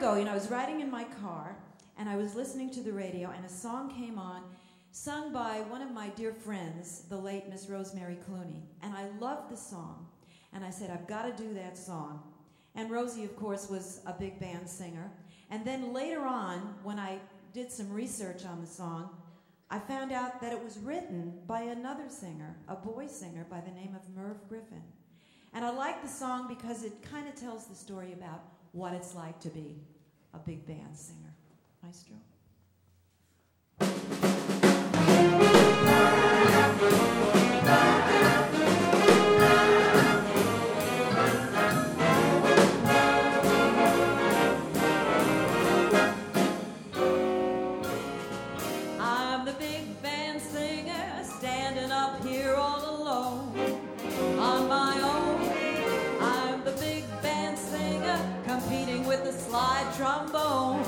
ago, I was riding in my car, and I was listening to the radio, and a song came on, sung by one of my dear friends, the late Miss Rosemary Clooney. And I loved the song. And I said, I've got to do that song. And Rosie, of course, was a big band singer. And then later on, when I did some research on the song, I found out that it was written by another singer, a boy singer by the name of Merv Griffin. And I like the song because it kind of tells the story about what it's like to be a big band singer. Maestro? I'm the big band singer, standing up here all alone, on my own. I'm the big band singer, competing with the slide trombone.